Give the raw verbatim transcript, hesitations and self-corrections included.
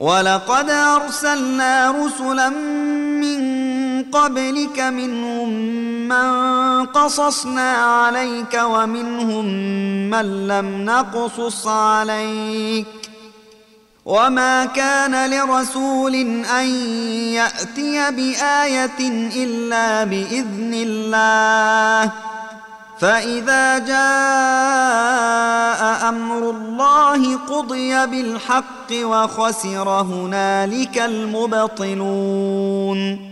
ولقد أرسلنا رسلا من قبلك منهم من قصصنا عليك ومنهم من لم نقصص عليك وما كان لرسول أن يأتي بآية إلا بإذن الله فإذا جاء أمر الله قضي بالحق وخسر هنالك المبطلون